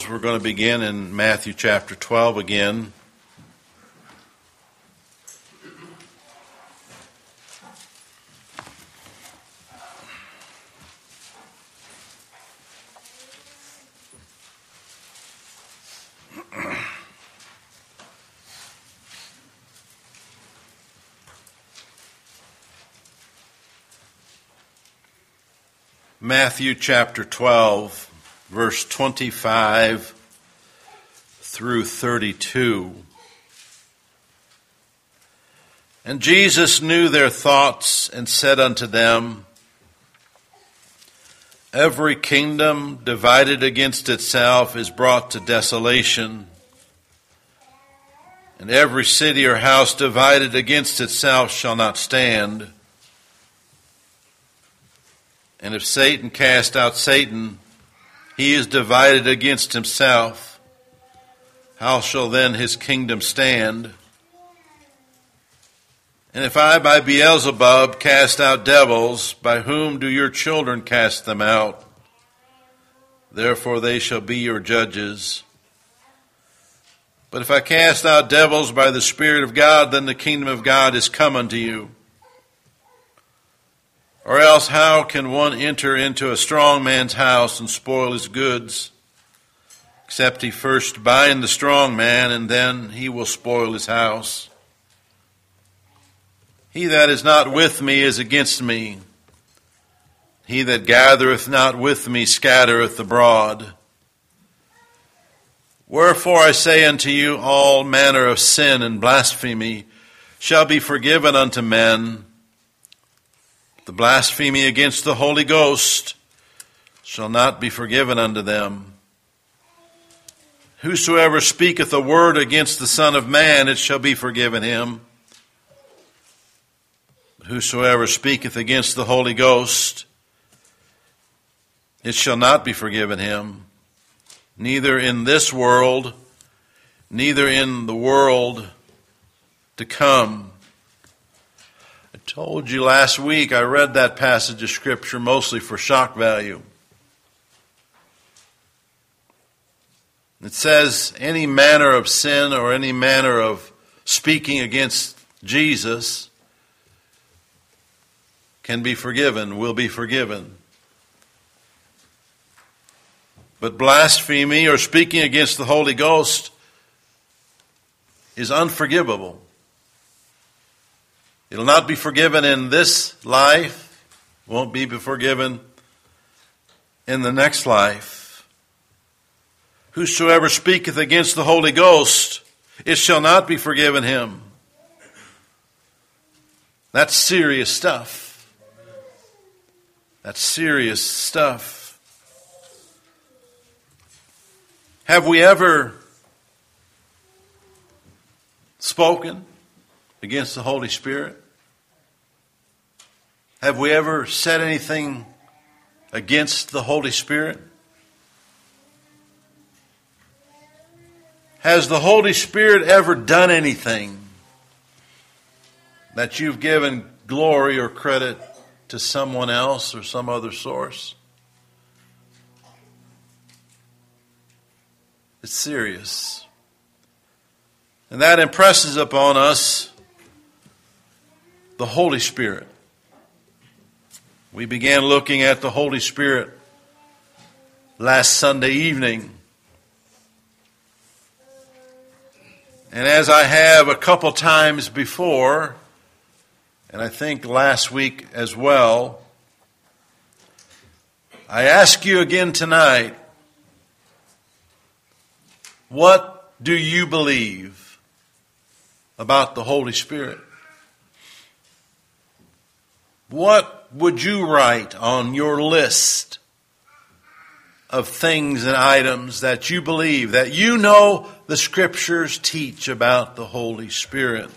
Bibles, we're going to begin in Matthew chapter 12 again. Matthew chapter 12, verse 25 through 32. And Jesus knew their thoughts and said unto them, Every kingdom divided against itself is brought to desolation, and every city or house divided against itself shall not stand. And if Satan cast out Satan, he is divided against himself. How shall then his kingdom stand? And if I by Beelzebub cast out devils, by whom do your children cast them out? Therefore they shall be your judges. But if I cast out devils by the Spirit of God, then the kingdom of God is come unto you. Or else how can one enter into a strong man's house and spoil his goods, except he first bind the strong man, and then he will spoil his house? He that is not with me is against me. He that gathereth not with me scattereth abroad. Wherefore I say unto you, all manner of sin and blasphemy shall be forgiven unto men. The blasphemy against the Holy Ghost shall not be forgiven unto them. Whosoever speaketh a word against the Son of Man, it shall be forgiven him. Whosoever speaketh against the Holy Ghost, it shall not be forgiven him, neither in this world, neither in the world to come. I told you last week I read that passage of Scripture mostly for shock value. It says any manner of sin or any manner of speaking against Jesus can be forgiven, will be forgiven. But blasphemy or speaking against the Holy Ghost is unforgivable. It'll not be forgiven in this life, won't be forgiven in the next life. Whosoever speaketh against the Holy Ghost, it shall not be forgiven him. That's serious stuff. That's serious stuff. Have we ever spoken against the Holy Spirit? Have we ever said anything against the Holy Spirit? Has the Holy Spirit ever done anything that you've given glory or credit to someone else or some other source? It's serious. And that impresses upon us the Holy Spirit. We began looking at the Holy Spirit last Sunday evening. And as I have a couple times before, and I think last week as well, I ask you again tonight, what do you believe about the Holy Spirit? What would you write on your list of things and items that you believe, that you know the Scriptures teach about the Holy Spirit?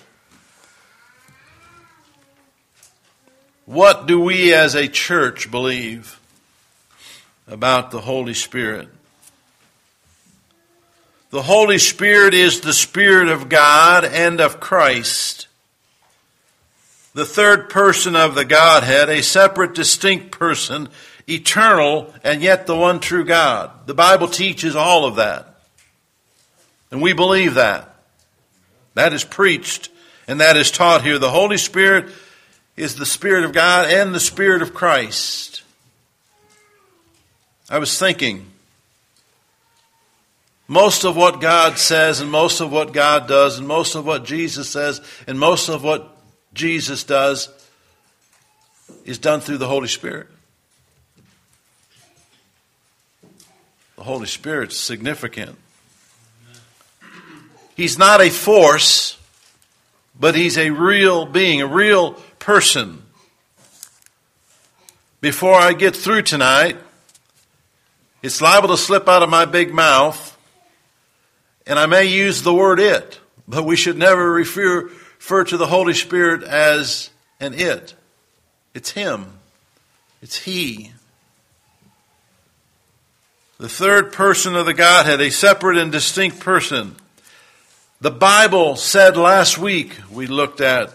What do we as a church believe about the Holy Spirit? The Holy Spirit is the Spirit of God and of Christ, the third person of the Godhead, a separate, distinct person, eternal, and yet the one true God. The Bible teaches all of that. And we believe that. That is preached and that is taught here. The Holy Spirit is the Spirit of God and the Spirit of Christ. I was thinking, most of what God says and most of what God does and most of what Jesus says and most of what Jesus does is done through the Holy Spirit. The Holy Spirit's significant. He's not a force, but he's a real being, a real person. Before I get through tonight, it's liable to slip out of my big mouth, and I may use the word it, but we should never refer to the Holy Spirit as an it. It's him. It's he. The third person of the Godhead, a separate and distinct person. The Bible said last week, we looked at,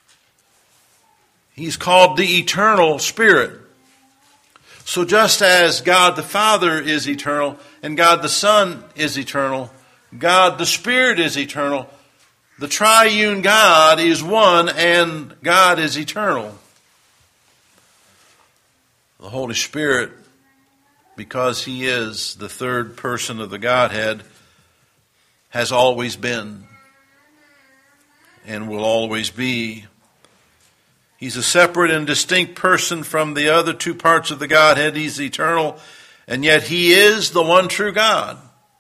he's called the Eternal Spirit. So just as God the Father is eternal and God the Son is eternal, God the Spirit is eternal, the triune God is one and God is eternal. The Holy Spirit, because he is the third person of the Godhead, has always been and will always be. He's a separate and distinct person from the other two parts of the Godhead. He's eternal, and yet he is the one true God.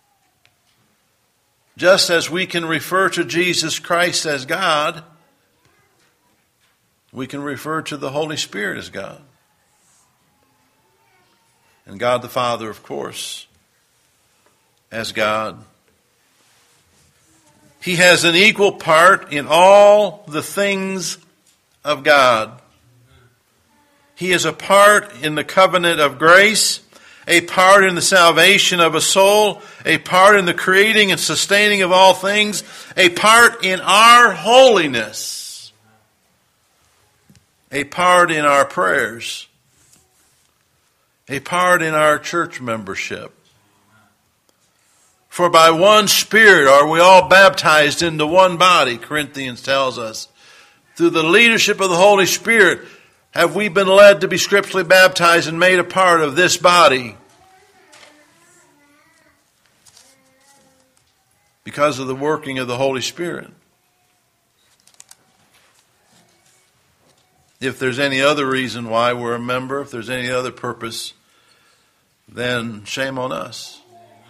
Just as we can refer to Jesus Christ as God, we can refer to the Holy Spirit as God. And God the Father, of course, as God. He has an equal part in all the things of God. He is a part in the covenant of grace, a part in the salvation of a soul, a part in the creating and sustaining of all things, a part in our holiness, a part in our prayers, a part in our church membership. For by one Spirit are we all baptized into one body, Corinthians tells us. Through the leadership of the Holy Spirit have we been led to be scripturally baptized and made a part of this body. Because of the working of the Holy Spirit. If there's any other reason why we're a member, if there's any other purpose, then shame on us.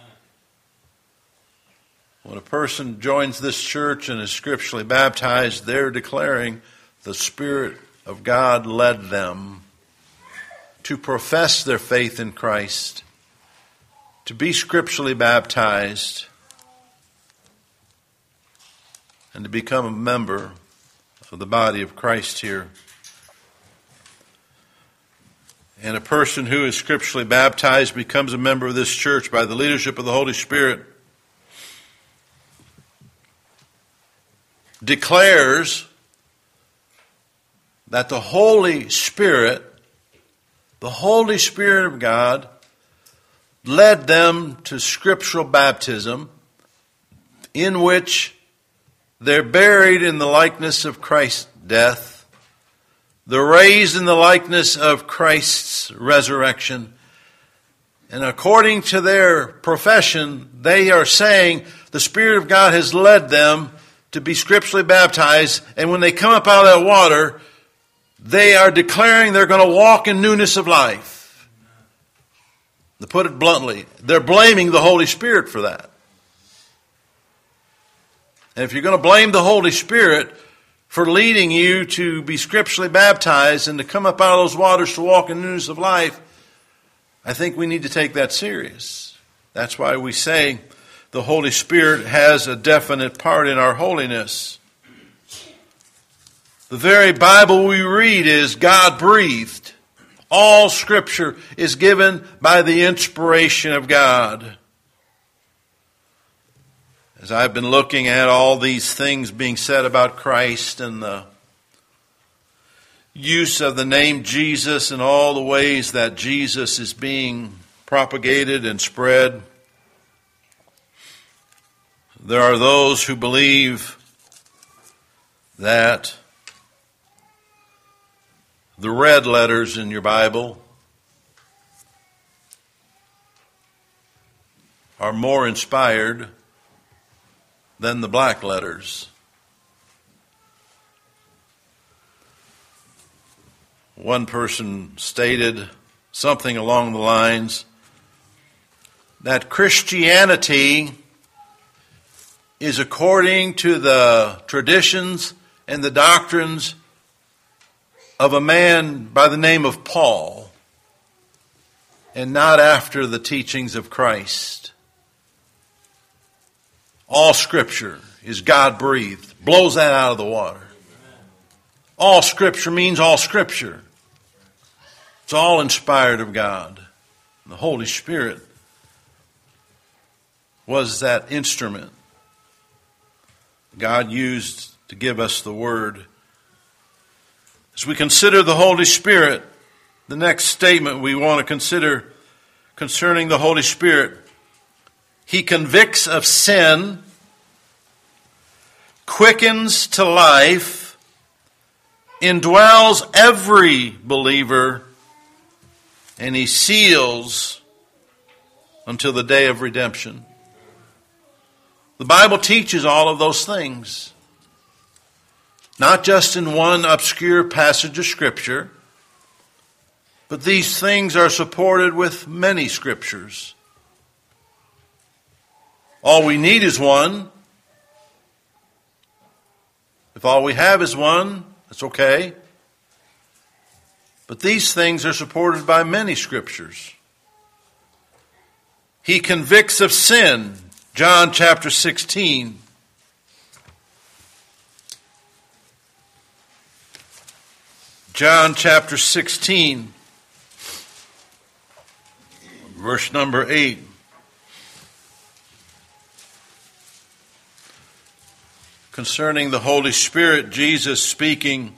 When a person joins this church and is scripturally baptized, they're declaring the Spirit of God led them to profess their faith in Christ, to be scripturally baptized, and to become a member of the body of Christ here. And a person who is scripturally baptized becomes a member of this church by the leadership of the Holy Spirit. Declares that the Holy Spirit of God, led them to scriptural baptism, in which they're buried in the likeness of Christ's death, they're raised in the likeness of Christ's resurrection, and according to their profession, they are saying the Spirit of God has led them to be scripturally baptized, and when they come up out of that water, they are declaring they're going to walk in newness of life. To put it bluntly, they're blaming the Holy Spirit for that. And if you're going to blame the Holy Spirit for leading you to be scripturally baptized and to come up out of those waters to walk in newness of life, I think we need to take that serious. That's why we say the Holy Spirit has a definite part in our holiness. The very Bible we read is God-breathed. All Scripture is given by the inspiration of God. As I've been looking at all these things being said about Christ and the use of the name Jesus and all the ways that Jesus is being propagated and spread. There are those who believe that the red letters in your Bible are more inspired than the black letters. One person stated something along the lines that Christianity is according to the traditions and the doctrines of a man by the name of Paul, and not after the teachings of Christ. All Scripture is God-breathed. Blows that out of the water. All Scripture means all Scripture. It's all inspired of God. The Holy Spirit was that instrument God used to give us the Word. As we consider the Holy Spirit, the next statement we want to consider concerning the Holy Spirit: He convicts of sin, quickens to life, indwells every believer, and He seals until the day of redemption. The Bible teaches all of those things, not just in one obscure passage of Scripture, but these things are supported with many Scriptures. All we need is one. If all we have is one, that's okay. But these things are supported by many Scriptures. He convicts of sin. John chapter 16. John chapter 16, verse number 8. Concerning the Holy Spirit, Jesus speaking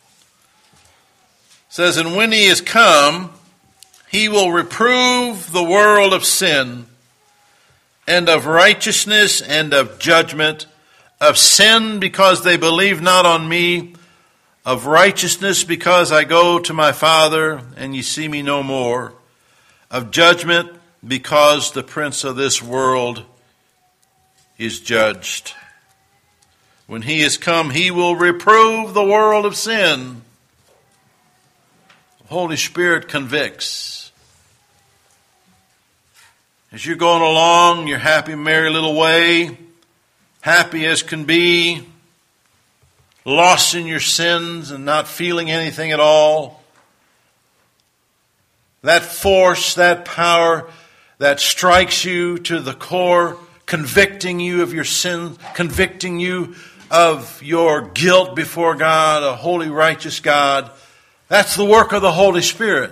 says, "And when He is come, He will reprove the world of sin, and of righteousness, and of judgment, of sin because they believe not on me, of righteousness because I go to my Father, and ye see me no more, of judgment because the prince of this world is judged. When He is come, He will reprove the world of sin." The Holy Spirit convicts. As you're going along your happy, merry little way, happy as can be, lost in your sins and not feeling anything at all, that force, that power that strikes you to the core, convicting you of your sin, convicting you of your guilt before God, a holy, righteous God, that's the work of the Holy Spirit.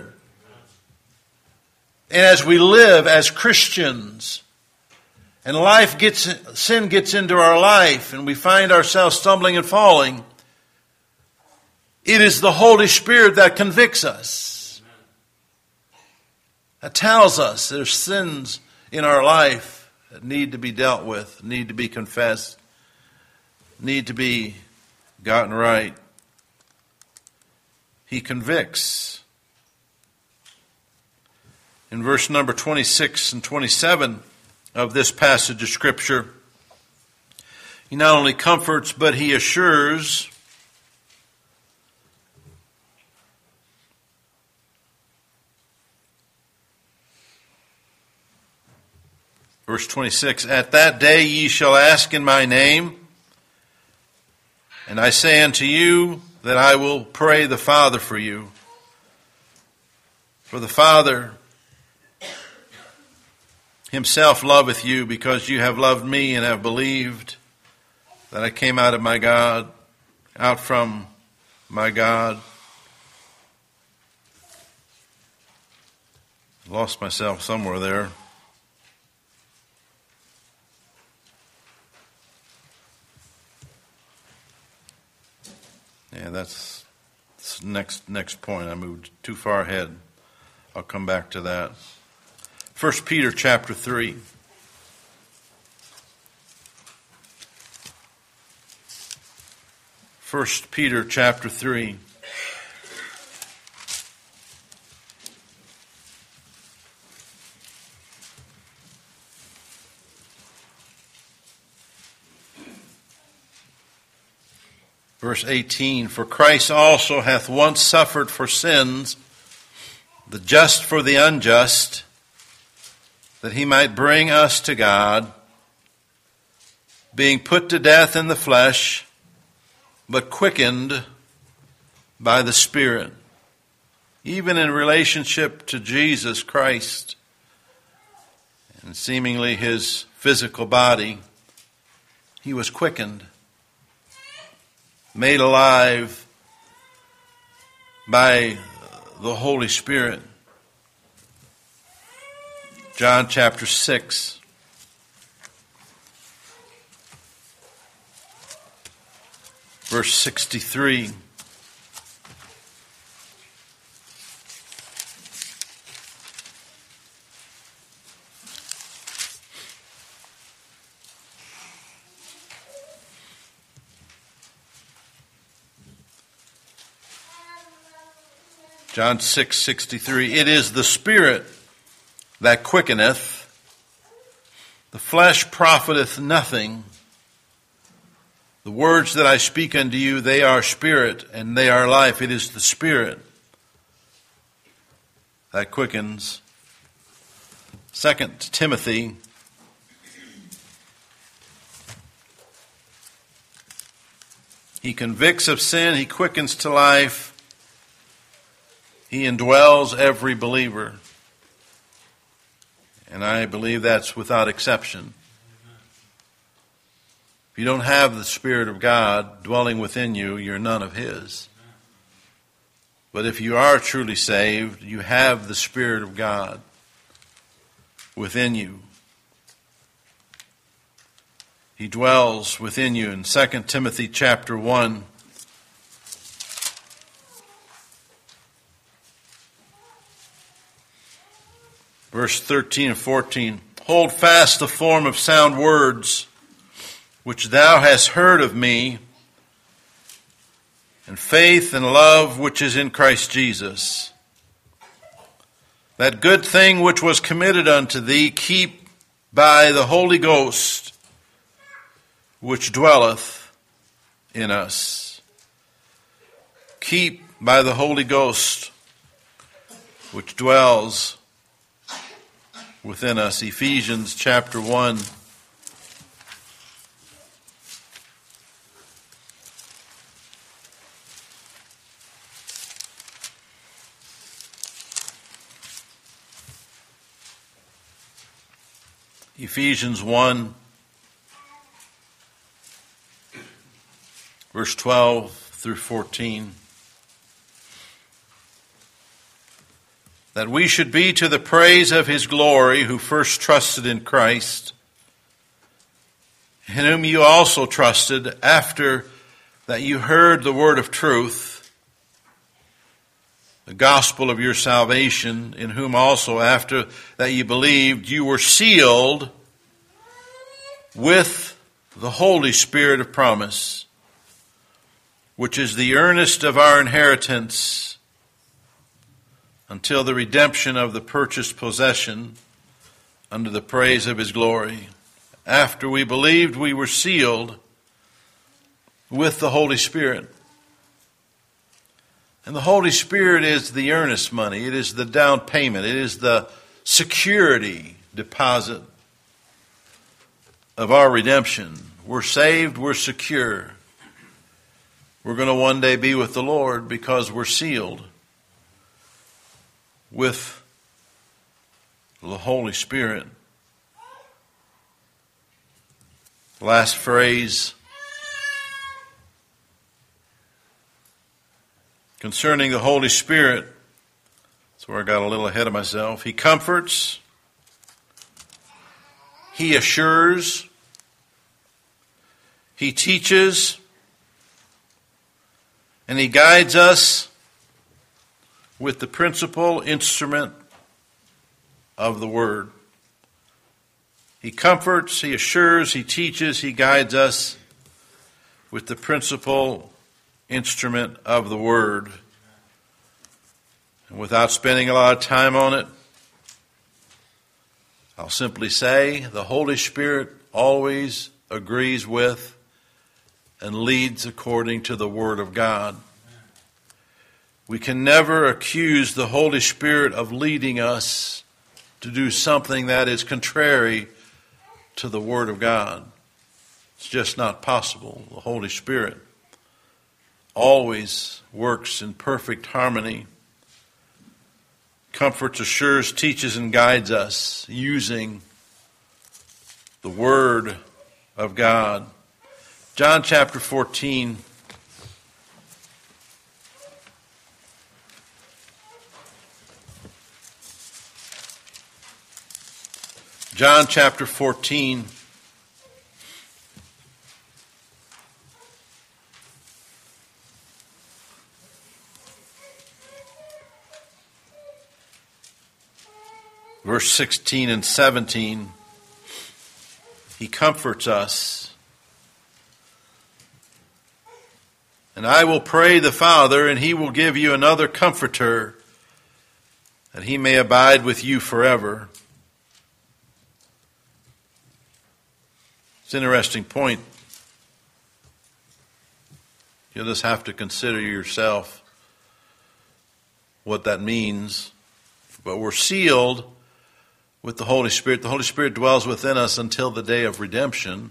And as we live as Christians, and sin gets into our life, and we find ourselves stumbling and falling, it is the Holy Spirit that convicts us. That tells us there's sins in our life that need to be dealt with, need to be confessed, need to be gotten right. He convicts. In verse number 26 and 27 of this passage of Scripture, He not only comforts, but He assures. Verse 26, "At that day ye shall ask in my name, and I say unto you that I will pray the Father for you. For the Father Himself loveth you, because you have loved me and have believed that I came out from my God." Lost myself somewhere there. Yeah, that's That's next point. I moved too far ahead. I'll come back to that. 1 Peter chapter 3. First Peter chapter 3. Verse 18, for Christ also hath once suffered for sins, the just for the unjust, that he might bring us to God, being put to death in the flesh, but quickened by the Spirit. Even in relationship to Jesus Christ and seemingly his physical body, he was quickened, made alive by the Holy Spirit. John chapter 6. Verse 63. John 6:63. It is the Spirit that quickeneth, the flesh profiteth nothing. The words that I speak unto you, they are spirit and they are life. It is the Spirit that quickens. 2 Timothy he convicts of sin, he quickens to life, he indwells every believer. And I believe that's without exception. If you don't have the Spirit of God dwelling within you, you're none of His. But if you are truly saved, you have the Spirit of God within you. He dwells within you. In 2 Timothy chapter 1, verse 13 and 14, hold fast the form of sound words which thou hast heard of me, and faith and love which is in Christ Jesus. That good thing which was committed unto thee, keep by the Holy Ghost, which dwelleth in us. Keep by the Holy Ghost, which dwells within us. Ephesians chapter 1. Ephesians 1, verse 12 through 14. That we should be to the praise of His glory, who first trusted in Christ, in whom you also trusted, after that you heard the word of truth, the gospel of your salvation, in whom also after that you believed, you were sealed with the Holy Spirit of promise, which is the earnest of our inheritance until the redemption of the purchased possession unto the praise of His glory. After we believed, we were sealed with the Holy Spirit. And the Holy Spirit is the earnest money. It is the down payment. It is the security deposit of our redemption. We're saved. We're secure. We're going to one day be with the Lord because we're sealed with the Holy Spirit. Last phrase. Concerning the Holy Spirit, that's where I got a little ahead of myself. He comforts, He assures, He teaches, and He guides us with the principal instrument of the Word. He comforts, He assures, He teaches, He guides us with the principal instrument of the Word. And without spending a lot of time on it, I'll simply say the Holy Spirit always agrees with and leads according to the Word of God. We can never accuse the Holy Spirit of leading us to do something that is contrary to the Word of God. It's just not possible. The Holy Spirit always works in perfect harmony, comforts, assures, teaches, and guides us using the Word of God. John chapter 14. John chapter 14. Verse 16 and 17. He comforts us. And I will pray the Father, and He will give you another comforter, that He may abide with you forever. It's an interesting point. You'll just have to consider yourself what that means. But we're sealed with the Holy Spirit. The Holy Spirit dwells within us until the day of redemption.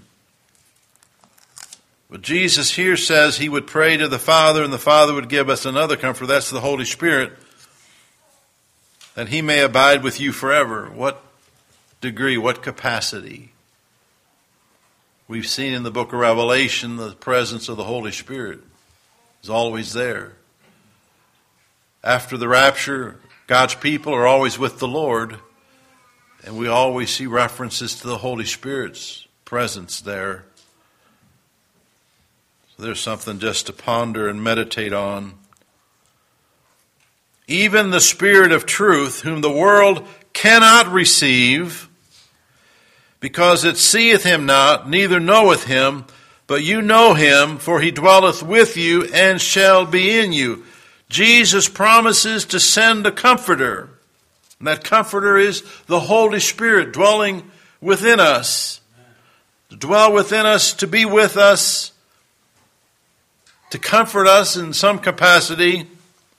But Jesus here says He would pray to the Father, and the Father would give us another comforter. That's the Holy Spirit, that He may abide with you forever. What degree, what capacity? We've seen in the book of Revelation the presence of the Holy Spirit is always there. After the rapture, God's people are always with the Lord, and we always see references to the Holy Spirit's presence there. So there's something just to ponder and meditate on. Even the Spirit of truth, whom the world cannot receive, because it seeth Him not, neither knoweth Him, but you know Him, for He dwelleth with you and shall be in you. Jesus promises to send a comforter. And that comforter is the Holy Spirit dwelling within us. To dwell within us, to be with us, to comfort us in some capacity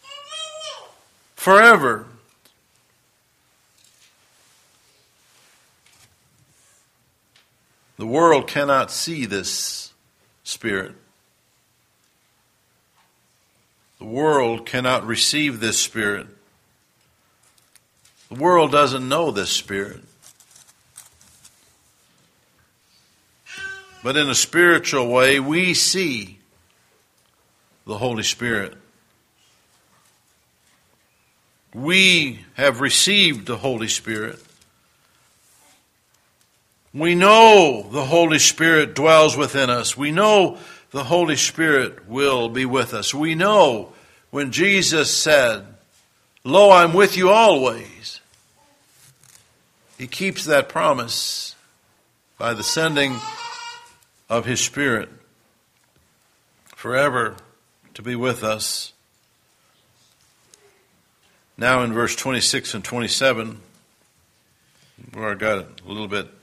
forever. The world cannot see this Spirit. The world cannot receive this Spirit. The world doesn't know this Spirit. But in a spiritual way, we see the Holy Spirit. We have received the Holy Spirit. We know the Holy Spirit dwells within us. We know the Holy Spirit will be with us. We know when Jesus said, "Lo, I'm with you always," He keeps that promise by the sending of His Spirit forever to be with us. Now in verse 26 and 27, where I got it a little bit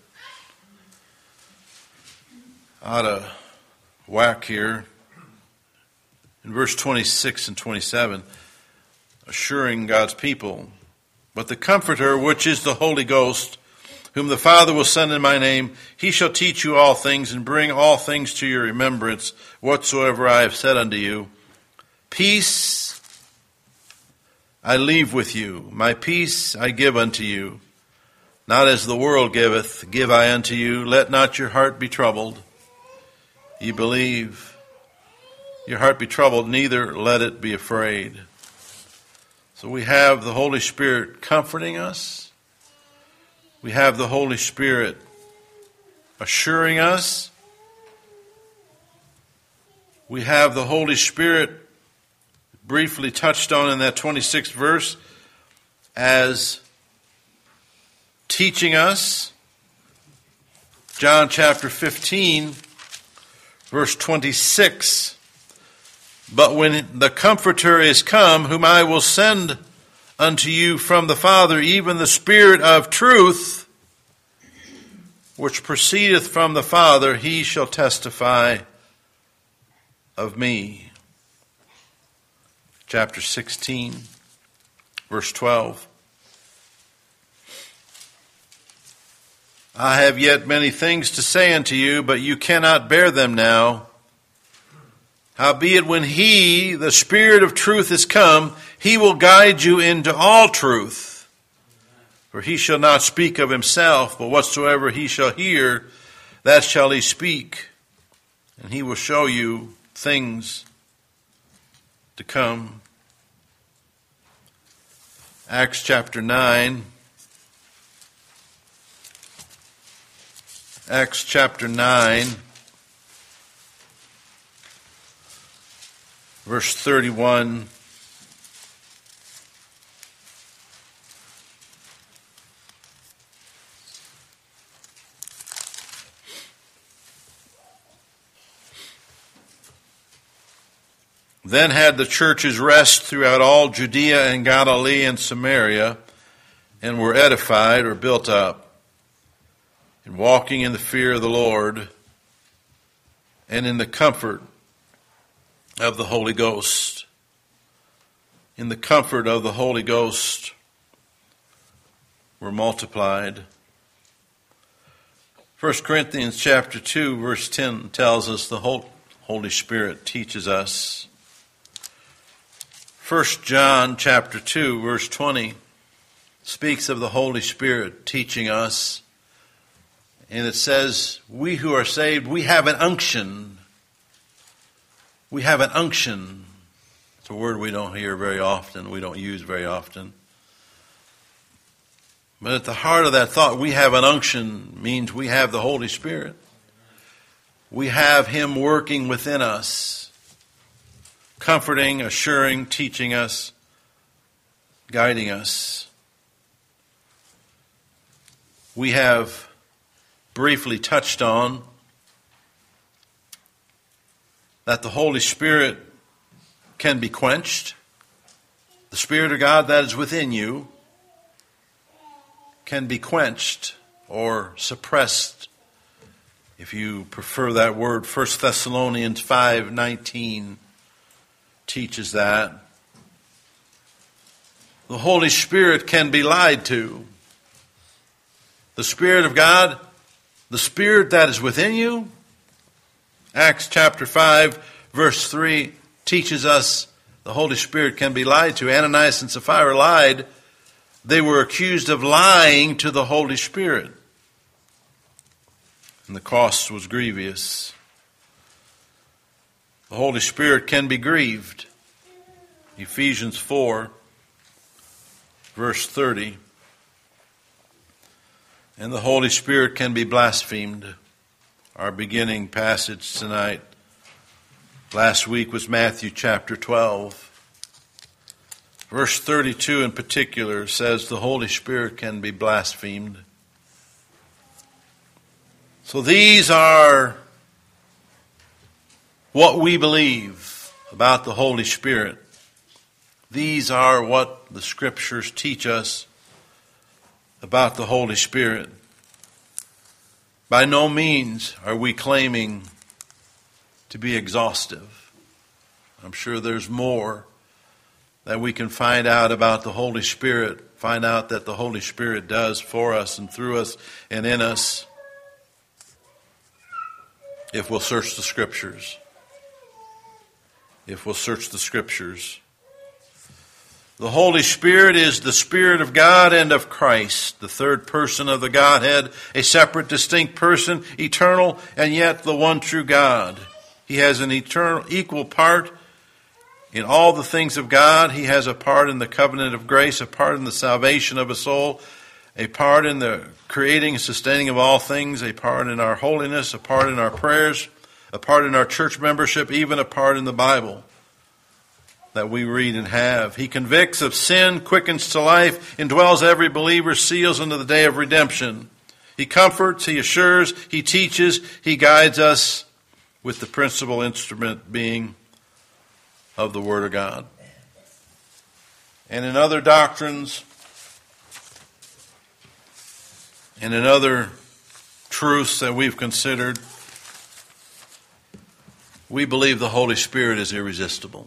out of whack here. In verse 26 and 27, assuring God's people, "But the Comforter, which is the Holy Ghost, whom the Father will send in my name, He shall teach you all things and bring all things to your remembrance, whatsoever I have said unto you. Peace I leave with you, my peace I give unto you. Not as the world giveth, give I unto you. Let not your heart be troubled. Ye believe, your heart be troubled, neither let it be afraid." So we have the Holy Spirit comforting us. We have the Holy Spirit assuring us. We have the Holy Spirit briefly touched on in that 26th verse as teaching us. John chapter 15, verse 26. But when the Comforter is come, whom I will send unto you from the Father, even the Spirit of truth, which proceedeth from the Father, he shall testify of me. Chapter 16, verse 12. I have yet many things to say unto you, but you cannot bear them now. Howbeit when he, the Spirit of truth, is come, he will guide you into all truth. For he shall not speak of himself, but whatsoever he shall hear, that shall he speak. And he will show you things to come. Acts chapter 9. Acts chapter 9, verse 31. Then had the churches rest throughout all Judea and Galilee and Samaria, and were edified or built up, and walking in the fear of the Lord and in the comfort of the Holy Ghost. In the comfort of the Holy Ghost were multiplied. 1 Corinthians chapter 2, verse 10 tells us the Holy Spirit teaches us. 1 John chapter 2, verse 20 speaks of the Holy Spirit teaching us. And it says, we who are saved, we have an unction. We have an unction. It's a word we don't hear very often, we don't use very often. But at the heart of that thought, we have an unction, means we have the Holy Spirit. We have Him working within us, comforting, assuring, teaching us, guiding us. We have briefly touched on that the Holy Spirit can be quenched. The Spirit of God that is within you can be quenched or suppressed, if you prefer that word. 1 Thessalonians 5:19 teaches that. The Holy Spirit can be lied to. The Spirit of God, the Spirit that is within you, Acts chapter 5, verse 3 teaches us the Holy Spirit can be lied to. Ananias and Sapphira lied. They were accused of lying to the Holy Spirit. And the cost was grievous. The Holy Spirit can be grieved. Ephesians 4, verse 30. And the Holy Spirit can be blasphemed. Our beginning passage tonight, last week, was Matthew chapter 12. Verse 32 in particular says the Holy Spirit can be blasphemed. So these are what we believe about the Holy Spirit. These are what the Scriptures teach us about the Holy Spirit. By no means are we claiming to be exhaustive. I'm sure there's more that we can find out about the Holy Spirit, find out that the Holy Spirit does for us and through us and in us, if we'll search the Scriptures. If we'll search the Scriptures. The Holy Spirit is the Spirit of God and of Christ, the third person of the Godhead, a separate, distinct person, eternal, and yet the one true God. He has an eternal, equal part in all the things of God. He has a part in the covenant of grace, a part in the salvation of a soul, a part in the creating and sustaining of all things, a part in our holiness, a part in our prayers, a part in our church membership, even a part in the Bible. that we read and have. He convicts of sin, quickens to life, indwells every believer, seals unto the day of redemption. He comforts, he assures, he teaches, he guides us with the principal instrument being of the Word of God. And in other doctrines, and in other truths that we've considered, we believe the Holy Spirit is irresistible.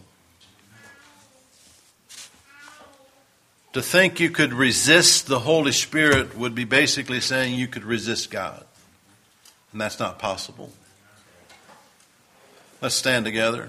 To think you could resist the Holy Spirit would be basically saying you could resist God. And that's not possible. Let's stand together.